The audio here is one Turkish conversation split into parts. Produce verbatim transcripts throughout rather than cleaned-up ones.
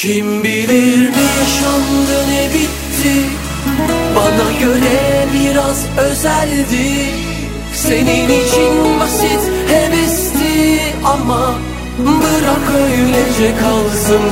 Kim bilir ne yaşandı ne bitti, bana göre biraz özeldi. Senin için basit hevesti ama bırak öylece kalsın.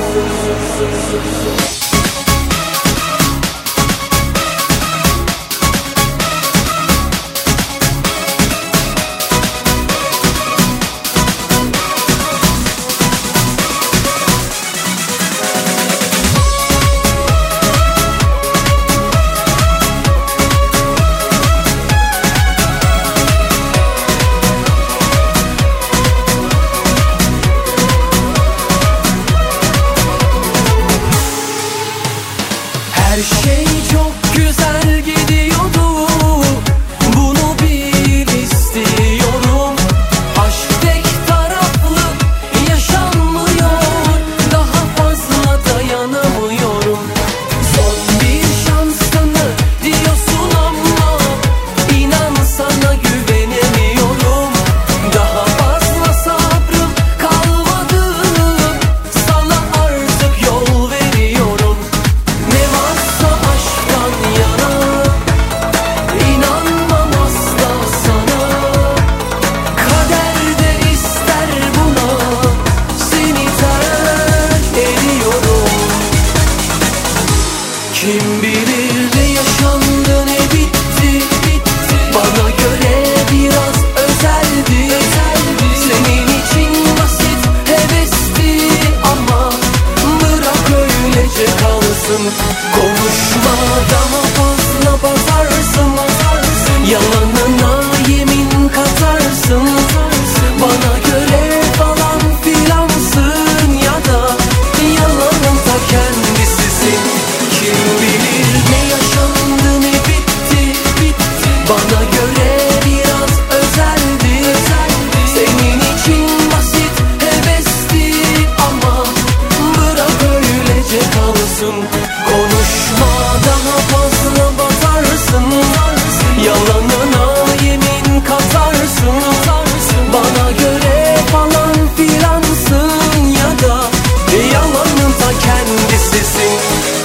Her şey çok güzel gidiyordu, bunu bil istiyorum. Aşk tek taraflı yaşanmıyor, daha fazla dayanamıyorum. Son bir şansını diyorsun ama inan sana güvenemiyorum. Daha fazla sabrım kalmadı, sana artık yol veriyorum. Ne varsa aşktan yana, inanmam asla sana. Kader de ister buna, seni terk ediyorum. Kim bilir ne yaşandı ne bitti, bana göre biraz özeldi. Senin için basit hevesti ama bırak öylece kalsın. Konuşma, daha fazla bazarsın, yalanına yemin katarsın. Bana göre falan filansın ya da yalanın ta kendisisin. Kim bilir ne yaşandı ne bitti, bana göre biraz özeldi. Senin için basit hevesti ama bırak öylece kalsın. Konuşma, daha fazla batarsın, yalanına yemin katarsın. Bana göre falan filansın ya da yalanın ta kendisisin.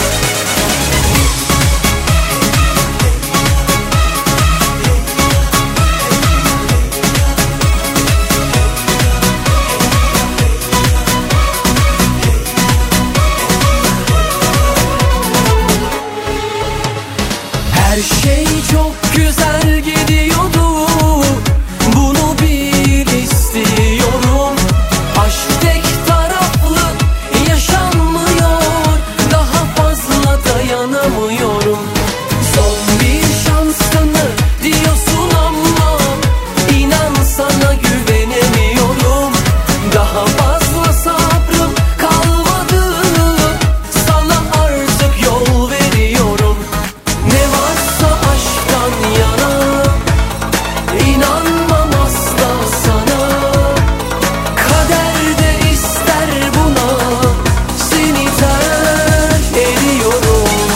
Her şey çok güzel gidiyordu, bunu bil istiyorum. Aşk tek taraflı yaşanmıyor, daha fazla dayanamıyorum. Son bir şansını diyorsun ama inan sana güvenemiyorum. Daha fazla sabrım kalmadı, sana artık yol veriyorum. Ne varsa aşktan yana, inanmam asla sana. Kader de ister buna, seni terk ediyorum.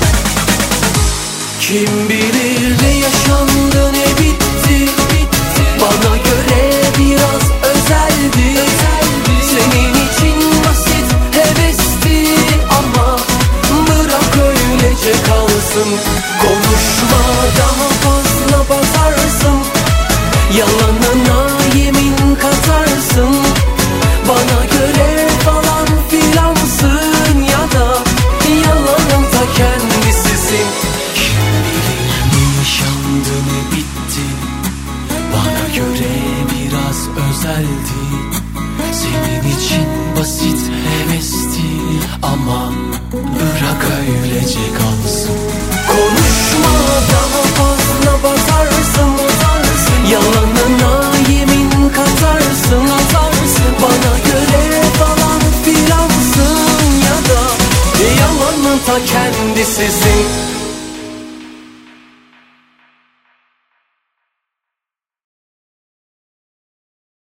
Kim bilir ne yaşandı ne bitti, bana göre biraz özeldi. Senin için basit hevesti ama bırak öylece kalsın. Konuşma, daha fazla bazarsın, yalanına yemin katarsın. Bana göre falan filansın ya da yalanın ta kendisisin. Kim bilir ne yaşandı ne bitti, bana göre biraz özeldi. Senin için basit hevesti ama bırak öylece kalsın. Konuşma, daha fazla batarsın, yalanına yemin katarsın. Bana göre falan filansın ya da yalanın ta kendisisin.